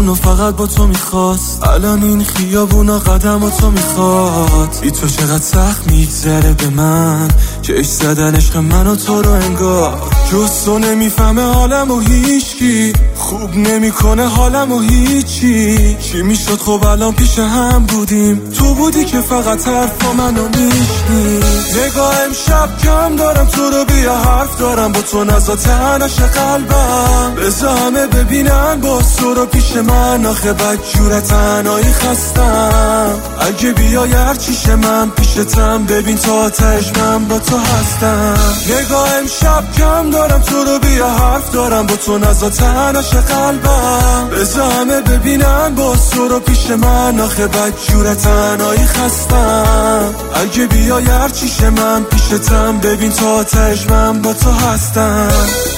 منو فقط با تو میخواست، الان این خیابونا قدم تو میخواد. بی تو چقدر سخت میگذره به من، چش زدن عشق من و تو رو انگار. جز تو نمیفهمه حالم و هیچکی، خوب نمیکنه حالم و هیچی. چی میشد خب الان پیش هم بودیم، تو بودی که فقط حرفا منو میشنی. نگاه امشب کم دارم تو رو، بیا حرف دارم با تو، نزا تنش قلبم بذار همه ببینن با تو رو پیش من. آخه بدجور تنهایی خستم، اگه بیای هرچیش من پیشتم، ببین تا آتش من با تو هستم. نگاه امشب کم دارم تو رو، بیا حرف دارم با تو، نزا تنش قلبم بذار همه ببینن با تو رو پیش من. آخه بدجور تنهایی خستم، اگه بیای هرچیش من پیشتم، ببین تا آتش من با تو هستم.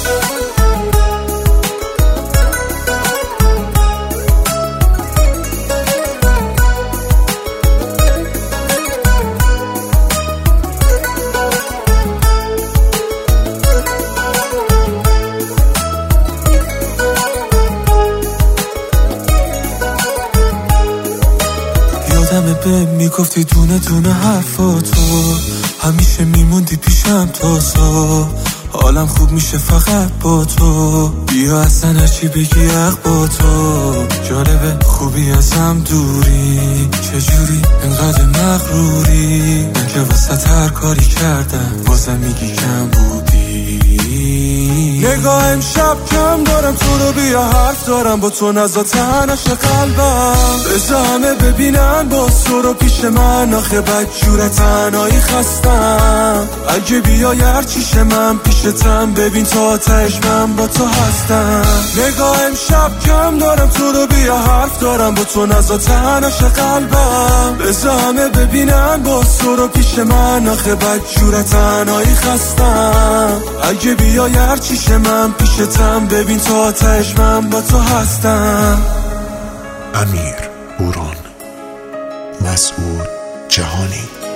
یادمه به میگفتی دونه دونه حرفاتو، همیشه میموندی پیشم تا صبح. حالم خوب میشه فقط با تو، بیا اصلا هرچی بگی حق با تو. جالبه خوبی ازم دوری، چجوری انقدر مغروری؟ من که واسه هر کاری کردم بازم میگی کم بودی. نگاه امشب کم دارم تو رو، بیا حرف دارم با تو، نزا تنش قلبم بذار همه ببینن با تو رو پیش من. آخه بدجور تنهایی خستم، اگه بیای هرچیش من پیشتم، ببین تا آتش من با تو هستم. نگاه امشب کم دارم تو رو، بیا حرف دارم با تو، نزا تنش قلبم بذار همه ببینن با تو رو پیش من. آخه بدجور تنهایی خستم، اگه بیای هرچیش من پیشتم، ببین تا آتش من با تو هستم. امیر بوران، مسعود جهانی.